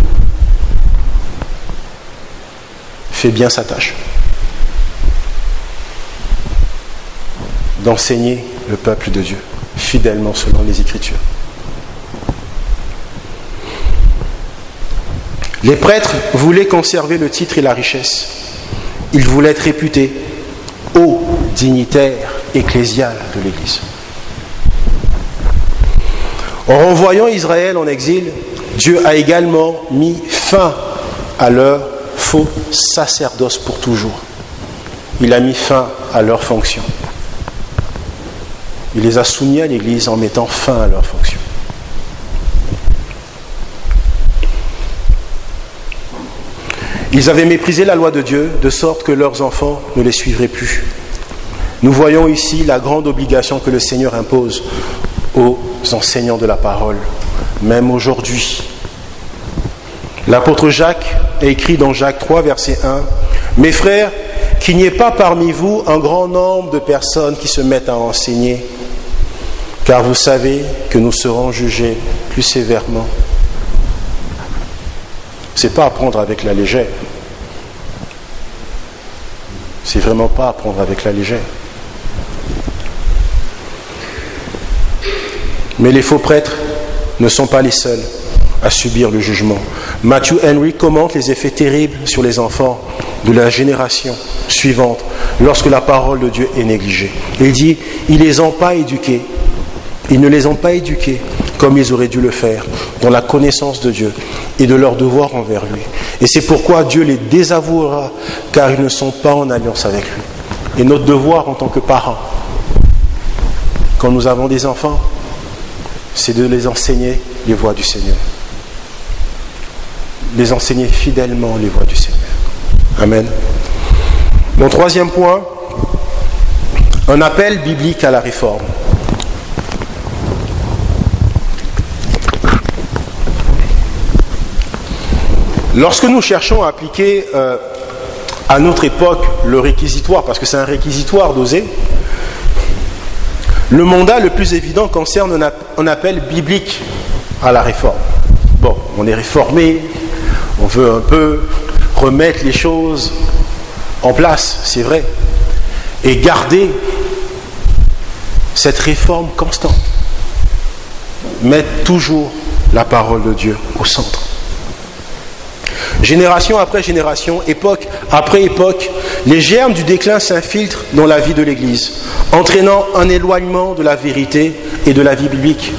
fait bien sa tâche d'enseigner le peuple de Dieu fidèlement selon les Écritures? Les prêtres voulaient conserver le titre et la richesse. Ils voulaient être réputés hauts dignitaires ecclésiales de l'Église. En renvoyant Israël en exil, Dieu a également mis fin à leur faux sacerdoce pour toujours. Il a mis fin à leur fonction. Il les a soumis à l'Église en mettant fin à leur fonction. Ils avaient méprisé la loi de Dieu, de sorte que leurs enfants ne les suivraient plus. Nous voyons ici la grande obligation que le Seigneur impose aux enseignants de la parole, même aujourd'hui. L'apôtre Jacques a écrit dans Jacques trois, verset un, « Mes frères, qu'il n'y ait pas parmi vous un grand nombre de personnes qui se mettent à enseigner, car vous savez que nous serons jugés plus sévèrement. » Ce n'est pas à prendre avec la légère. C'est vraiment pas à prendre avec la légère. Mais les faux prêtres ne sont pas les seuls à subir le jugement. Matthew Henry commente les effets terribles sur les enfants de la génération suivante lorsque la parole de Dieu est négligée. Il dit, ils ne les ont pas éduqués. Ils ne les ont pas éduqués comme ils auraient dû le faire, dans la connaissance de Dieu et de leur devoir envers lui. Et c'est pourquoi Dieu les désavouera, car ils ne sont pas en alliance avec lui. Et notre devoir en tant que parents, quand nous avons des enfants, c'est de les enseigner les voies du Seigneur. Les enseigner fidèlement les voies du Seigneur. Amen. Mon troisième point, un appel biblique à la réforme. Lorsque nous cherchons à appliquer euh, à notre époque le réquisitoire, parce que c'est un réquisitoire d'oser, le mandat le plus évident concerne un appel biblique à la réforme. Bon, on est réformé, on veut un peu remettre les choses en place, c'est vrai, et garder cette réforme constante. Mettre toujours la parole de Dieu au centre. Génération après génération, époque après époque, les germes du déclin s'infiltrent dans la vie de l'Église, entraînant un éloignement de la vérité et de la vie biblique.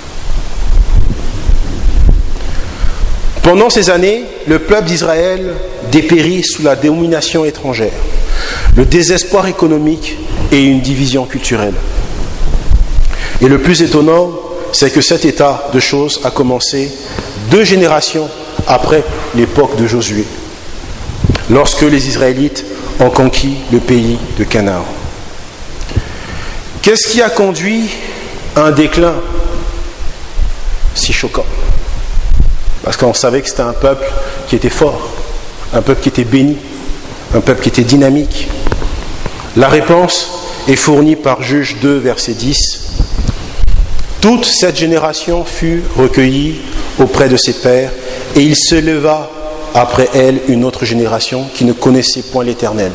Pendant ces années, le peuple d'Israël dépérit sous la domination étrangère, le désespoir économique et une division culturelle. Et le plus étonnant, c'est que cet état de choses a commencé deux générations après l'époque de Josué, lorsque les Israélites ont conquis le pays de Canaan. Qu'est-ce qui a conduit à un déclin si choquant? Parce qu'on savait que c'était un peuple qui était fort, un peuple qui était béni, un peuple qui était dynamique. La réponse est fournie par Juges deux, verset dix. Toute cette génération fut recueillie auprès de ses pères, et il se leva après elle une autre génération qui ne connaissait point l'Éternel,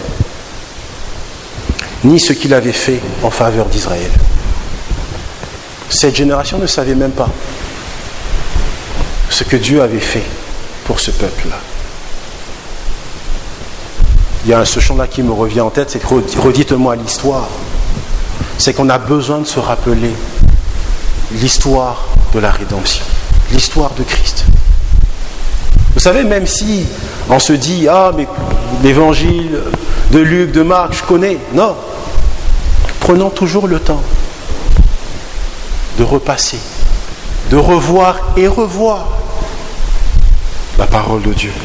ni ce qu'il avait fait en faveur d'Israël. Cette génération ne savait même pas ce que Dieu avait fait pour ce peuple-là. Il y a ce chant-là qui me revient en tête, c'est que redites-moi l'histoire. C'est qu'on a besoin de se rappeler l'histoire de la rédemption, l'histoire de Christ. Vous savez, même si on se dit « Ah, mais l'évangile de Luc, de Marc, je connais », non. Prenons toujours le temps de repasser, de revoir et revoir la parole de Dieu.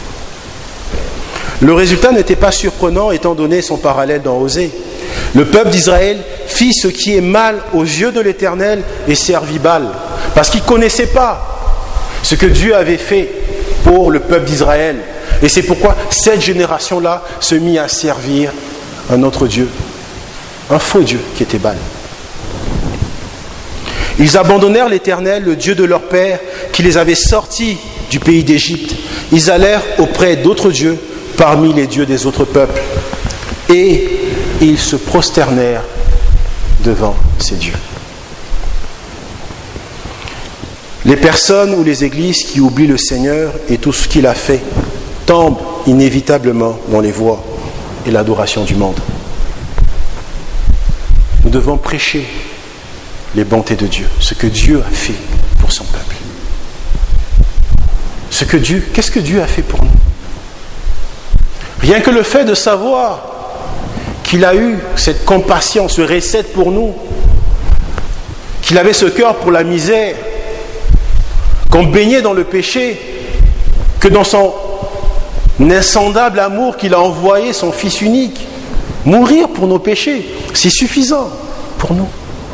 Le résultat n'était pas surprenant étant donné son parallèle dans Osée. Le peuple d'Israël fit ce qui est mal aux yeux de l'Éternel et servit Baal, parce qu'il ne connaissait pas ce que Dieu avait fait pour le peuple d'Israël. Et c'est pourquoi cette génération-là se mit à servir un autre Dieu, un faux Dieu qui était Baal. Ils abandonnèrent l'Éternel, le Dieu de leur père, qui les avait sortis du pays d'Égypte. Ils allèrent auprès d'autres dieux parmi les dieux des autres peuples. Et ils se prosternèrent devant ces dieux. Les personnes ou les églises qui oublient le Seigneur et tout ce qu'il a fait tombent inévitablement dans les voies et l'adoration du monde. Nous devons prêcher les bontés de Dieu, ce que Dieu a fait pour son peuple. Ce que Dieu, qu'est-ce que Dieu a fait pour nous? Rien que le fait de savoir qu'il a eu cette compassion, ce recette pour nous, qu'il avait ce cœur pour la misère, qu'on baignait dans le péché, que dans son insondable amour qu'il a envoyé son Fils unique, mourir pour nos péchés, c'est suffisant pour nous.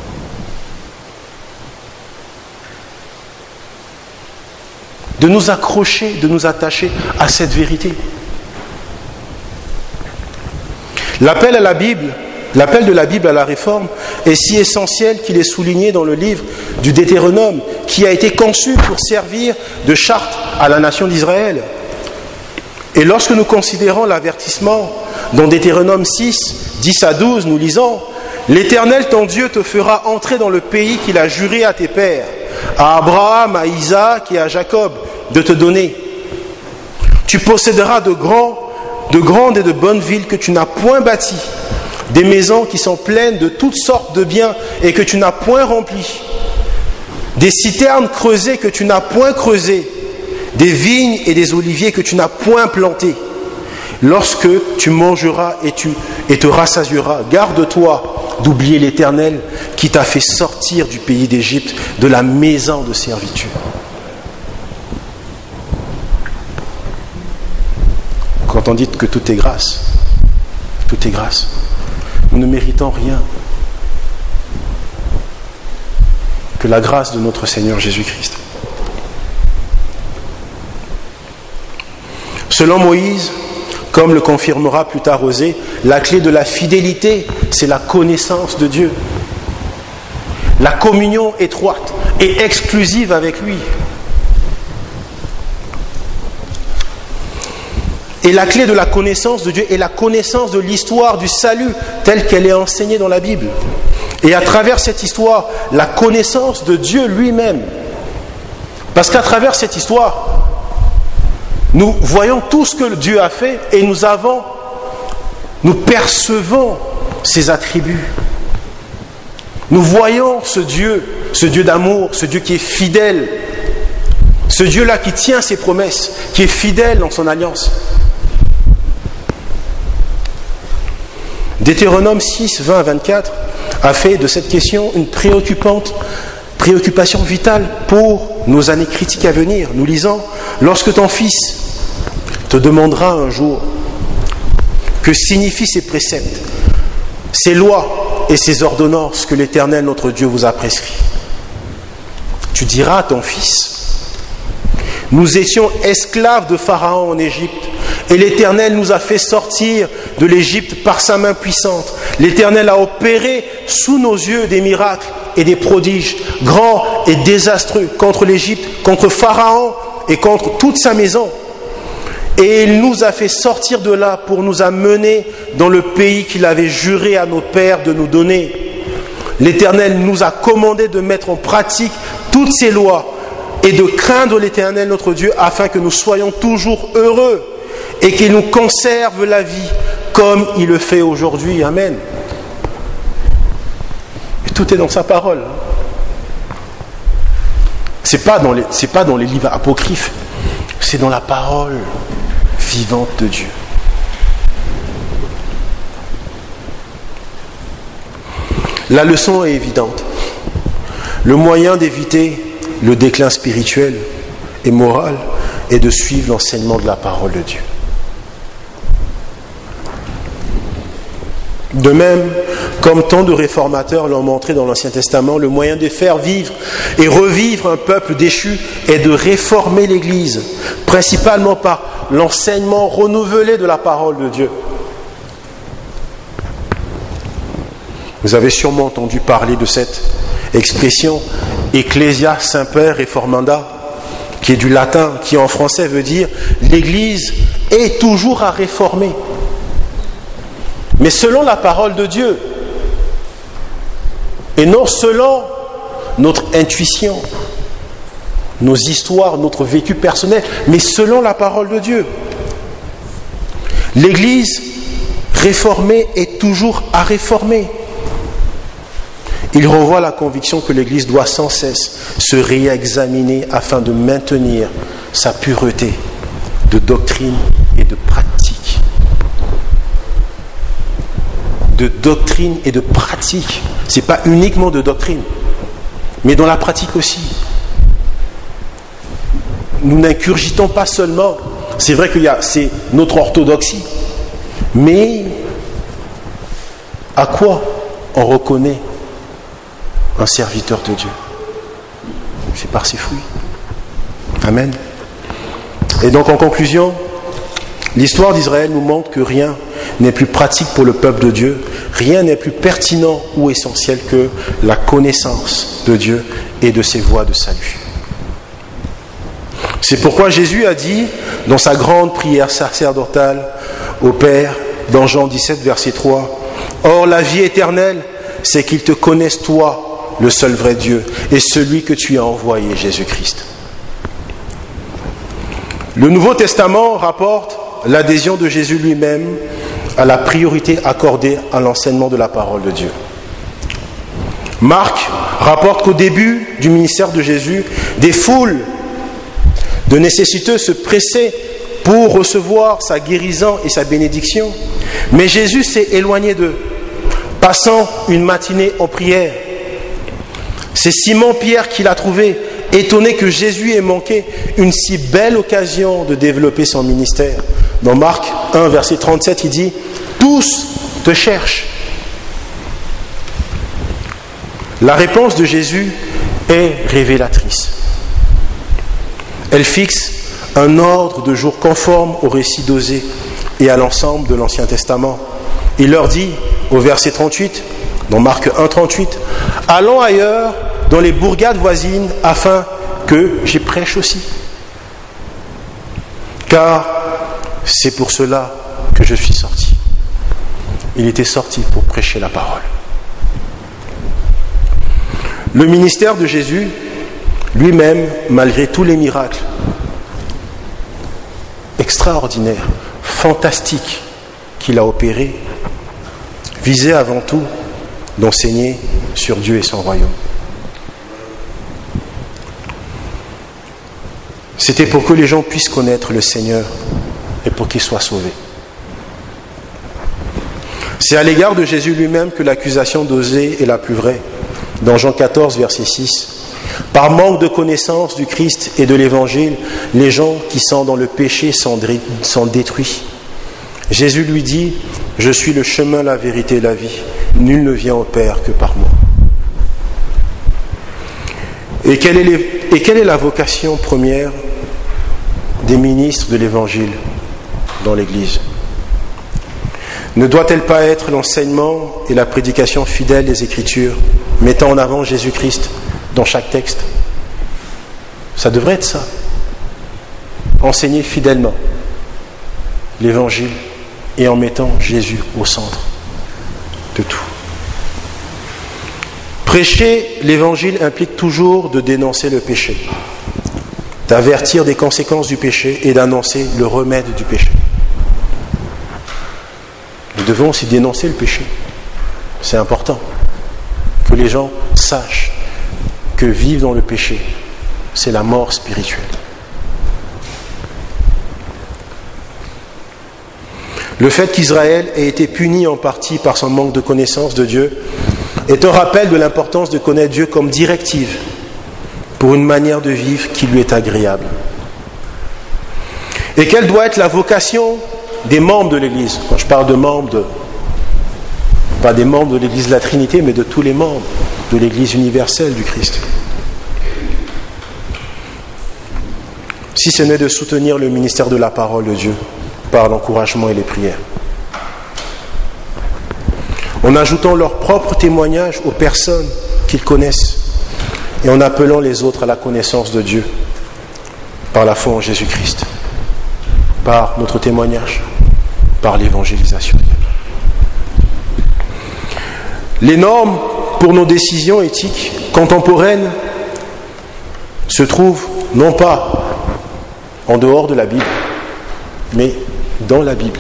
De nous accrocher, de nous attacher à cette vérité. L'appel à la Bible, l'appel de la Bible à la réforme est si essentiel qu'il est souligné dans le livre du Deutéronome, qui a été conçu pour servir de charte à la nation d'Israël. Et lorsque nous considérons l'avertissement dans Deutéronome six, dix à douze, nous lisons « L'Éternel ton Dieu te fera entrer dans le pays qu'il a juré à tes pères, à Abraham, à Isaac et à Jacob, de te donner. Tu posséderas de grands de grandes et de bonnes villes que tu n'as point bâties, des maisons qui sont pleines de toutes sortes de biens et que tu n'as point remplies, des citernes creusées que tu n'as point creusées, des vignes et des oliviers que tu n'as point plantés. Lorsque tu mangeras et, tu, et te rassasieras, garde-toi d'oublier l'Éternel qui t'a fait sortir du pays d'Égypte, de la maison de servitude. » Quand on dit que tout est grâce, tout est grâce. Nous ne méritons rien que la grâce de notre Seigneur Jésus-Christ. Selon Moïse, comme le confirmera plus tard Osée, la clé de la fidélité, c'est la connaissance de Dieu. La communion étroite et exclusive avec lui. Et la clé de la connaissance de Dieu est la connaissance de l'histoire du salut telle qu'elle est enseignée dans la Bible. Et à travers cette histoire, la connaissance de Dieu lui-même. Parce qu'à travers cette histoire, nous voyons tout ce que Dieu a fait et nous avons nous percevons ses attributs. Nous voyons ce Dieu, ce Dieu d'amour, ce Dieu qui est fidèle, ce Dieu-là qui tient ses promesses, qui est fidèle dans son alliance. Deutéronome six, vingt à vingt-quatre a fait de cette question une préoccupante préoccupation vitale pour nos années critiques à venir. Nous lisons, lorsque ton fils te demandera un jour que signifient ces préceptes, ces lois et ces ordonnances que l'Éternel notre Dieu vous a prescrits, tu diras à ton fils, nous étions esclaves de Pharaon en Égypte, et l'Éternel nous a fait sortir de l'Égypte par sa main puissante. L'Éternel a opéré sous nos yeux des miracles et des prodiges grands et désastreux contre l'Égypte, contre Pharaon et contre toute sa maison. Et il nous a fait sortir de là pour nous amener dans le pays qu'il avait juré à nos pères de nous donner. L'Éternel nous a commandé de mettre en pratique toutes ces lois et de craindre l'Éternel notre Dieu afin que nous soyons toujours heureux et qu'il nous conserve la vie comme il le fait aujourd'hui. Amen. Et tout est dans sa parole. Ce n'est pas dans les, c'est pas dans les livres apocryphes, c'est dans la parole vivante de Dieu. La leçon est évidente. Le moyen d'éviter le déclin spirituel et moral est de suivre l'enseignement de la parole de Dieu. De même, comme tant de réformateurs l'ont montré dans l'Ancien Testament, le moyen de faire vivre et revivre un peuple déchu est de réformer l'Église, principalement par l'enseignement renouvelé de la parole de Dieu. Vous avez sûrement entendu parler de cette expression « Ecclesia Semper Reformanda », qui est du latin, qui en français veut dire « l'Église est toujours à réformer ». Mais selon la parole de Dieu, et non selon notre intuition, nos histoires, notre vécu personnel, mais selon la parole de Dieu. L'Église réformée est toujours à réformer. Il renvoie à la conviction que l'Église doit sans cesse se réexaminer afin de maintenir sa pureté de doctrine et de pratique. De doctrine et de pratique. Ce n'est pas uniquement de doctrine, mais dans la pratique aussi. Nous n'incurgitons pas seulement, c'est vrai qu'il y a, c'est notre orthodoxie, mais à quoi on reconnaît un serviteur de Dieu? C'est par ses fruits. Amen. Et donc en conclusion, l'histoire d'Israël nous montre que rien n'est plus pratique pour le peuple de Dieu, rien n'est plus pertinent ou essentiel que la connaissance de Dieu et de ses voies de salut. C'est pourquoi Jésus a dit dans sa grande prière sacerdotale au Père, dans Jean dix-sept, verset trois, « Or la vie éternelle, c'est qu'ils te connaissent toi, le seul vrai Dieu, et celui que tu as envoyé, Jésus-Christ. » Le Nouveau Testament rapporte l'adhésion de Jésus lui-même à la priorité accordée à l'enseignement de la parole de Dieu. Marc rapporte qu'au début du ministère de Jésus, des foules de nécessiteux se pressaient pour recevoir sa guérison et sa bénédiction, mais Jésus s'est éloigné d'eux, passant une matinée en prière. C'est Simon-Pierre qui l'a trouvé, étonné que Jésus ait manqué une si belle occasion de développer son ministère. Dans Marc un, verset trente-sept, il dit « Tous te cherchent ». La réponse de Jésus est révélatrice. Elle fixe un ordre de jour conforme au récit d'Osée et à l'ensemble de l'Ancien Testament. Il leur dit, au verset trente-huit, dans Marc un, trente-huit, « Allons ailleurs, dans les bourgades voisines, afin que j'y prêche aussi. Car c'est pour cela que je suis sorti. » Il était sorti pour prêcher la parole. Le ministère de Jésus, lui-même, malgré tous les miracles extraordinaires, fantastiques qu'il a opérés, visait avant tout d'enseigner sur Dieu et son royaume. C'était pour que les gens puissent connaître le Seigneur et pour qu'ils soient sauvés. C'est à l'égard de Jésus lui-même que l'accusation d'Osée est la plus vraie. Dans Jean quatorze, verset six, « Par manque de connaissance du Christ et de l'Évangile, les gens qui sont dans le péché sont détruits. » Jésus lui dit, « Je suis le chemin, la vérité et la vie. Nul ne vient au Père que par moi. » Et quelle est, les, et quelle est la vocation première des ministres de l'Évangile dans l'Église? Ne doit-elle pas être l'enseignement et la prédication fidèle des Écritures, mettant en avant Jésus-Christ dans chaque texte? Ça devrait être ça. Enseigner fidèlement l'Évangile et en mettant Jésus au centre de tout. Prêcher l'Évangile implique toujours de dénoncer le péché, d'avertir des conséquences du péché et d'annoncer le remède du péché. Nous devons aussi dénoncer le péché. C'est important que les gens sachent que vivre dans le péché, c'est la mort spirituelle. Le fait qu'Israël ait été puni en partie par son manque de connaissance de Dieu est un rappel de l'importance de connaître Dieu comme directive pour une manière de vivre qui lui est agréable. Et quelle doit être la vocation des membres de l'Église? Quand je parle de membres, de, pas des membres de l'Église de la Trinité, mais de tous les membres de l'Église universelle du Christ. Si ce n'est de soutenir le ministère de la parole de Dieu par l'encouragement et les prières, en ajoutant leur propre témoignage aux personnes qu'ils connaissent et en appelant les autres à la connaissance de Dieu par la foi en Jésus-Christ, par notre témoignage, par l'évangélisation. Les normes pour nos décisions éthiques contemporaines se trouvent non pas en dehors de la Bible, mais dans la Bible.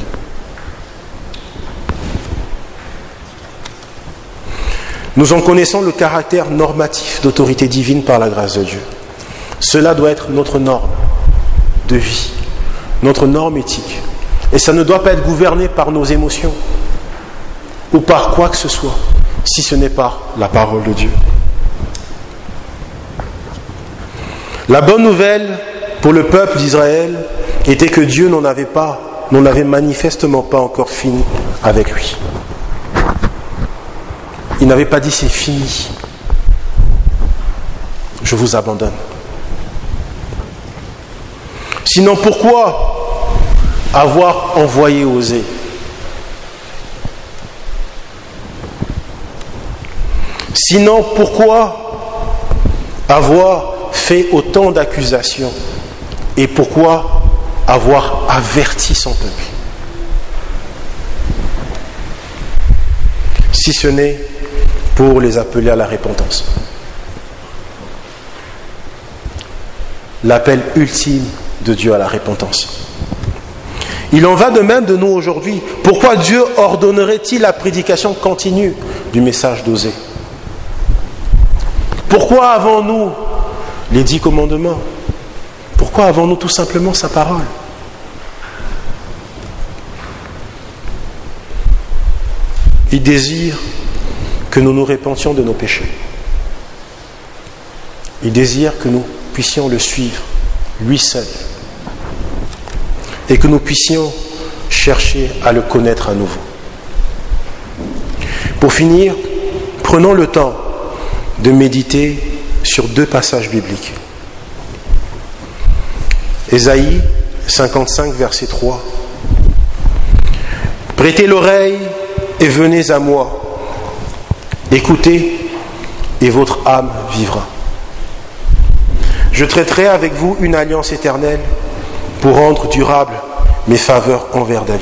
Nous en connaissons le caractère normatif d'autorité divine par la grâce de Dieu. Cela doit être notre norme de vie, notre norme éthique. Et ça ne doit pas être gouverné par nos émotions ou par quoi que ce soit, si ce n'est par la parole de Dieu. La bonne nouvelle pour le peuple d'Israël était que Dieu n'en avait pas, n'en avait manifestement pas encore fini avec lui. Il n'avait pas dit c'est fini, je vous abandonne. Sinon pourquoi avoir envoyé Osée? Sinon pourquoi avoir fait autant d'accusations? Et pourquoi avoir averti son peuple? Si ce n'est pour les appeler à la repentance. L'appel ultime de Dieu à la repentance. Il en va de même de nous aujourd'hui. Pourquoi Dieu ordonnerait-il la prédication continue du message d'Osée? Pourquoi avons-nous les dix commandements? Pourquoi avons-nous tout simplement sa parole? Il désire que nous nous repentions de nos péchés. Il désire que nous puissions le suivre, lui seul, et que nous puissions chercher à le connaître à nouveau. Pour finir, prenons le temps de méditer sur deux passages bibliques. Ésaïe cinquante-cinq, verset trois. « Prêtez l'oreille et venez à moi. Écoutez et votre âme vivra. Je traiterai avec vous une alliance éternelle pour rendre durable mes faveurs envers David. »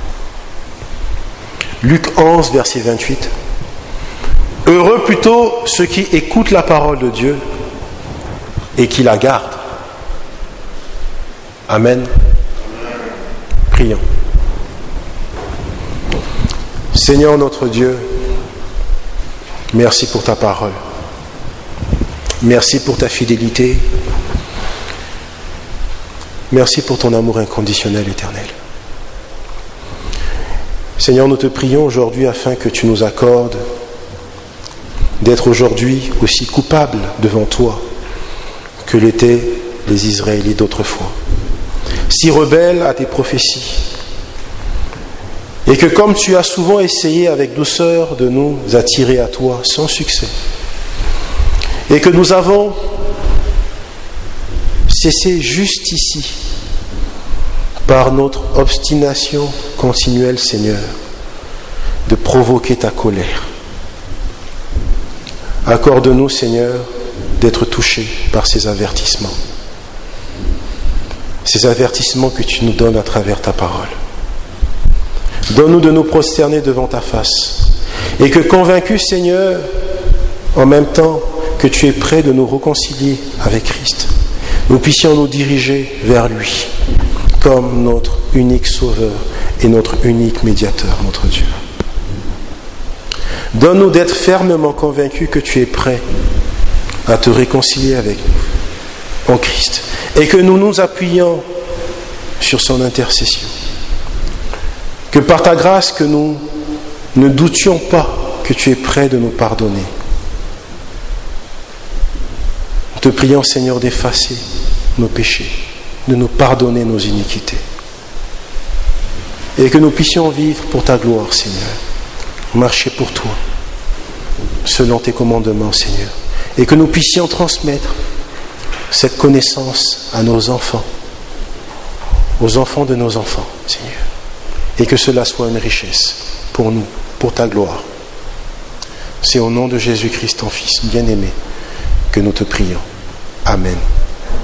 Luc onze, verset vingt-huit. « Heureux plutôt ceux qui écoutent la parole de Dieu et qui la gardent. » Amen. Prions. Seigneur notre Dieu, merci pour ta parole. Merci pour ta fidélité. Merci pour ton amour inconditionnel éternel. Seigneur, nous te prions aujourd'hui afin que tu nous accordes d'être aujourd'hui aussi coupables devant toi que l'étaient les Israélites d'autrefois, si rebelles à tes prophéties, et que comme tu as souvent essayé avec douceur de nous attirer à toi sans succès, et que nous avons cessé juste ici par notre obstination continuelle, Seigneur, de provoquer ta colère. Accorde-nous, Seigneur, d'être touchés par ces avertissements. Ces avertissements que tu nous donnes à travers ta parole. Donne-nous de nous prosterner devant ta face. Et que convaincus, Seigneur, en même temps que tu es prêt de nous réconcilier avec Christ, nous puissions nous diriger vers lui comme notre unique sauveur et notre unique médiateur, notre Dieu. Donne-nous d'être fermement convaincus que tu es prêt à te réconcilier avec nous en Christ et que nous nous appuyons sur son intercession. Que par ta grâce, que nous ne doutions pas que tu es prêt de nous pardonner. Nous te prions, Seigneur, d'effacer nos péchés, de nous pardonner nos iniquités. Et que nous puissions vivre pour ta gloire, Seigneur. Marcher pour toi, selon tes commandements, Seigneur. Et que nous puissions transmettre cette connaissance à nos enfants, aux enfants de nos enfants, Seigneur. Et que cela soit une richesse pour nous, pour ta gloire. C'est au nom de Jésus-Christ, ton Fils bien-aimé, que nous te prions. Amen.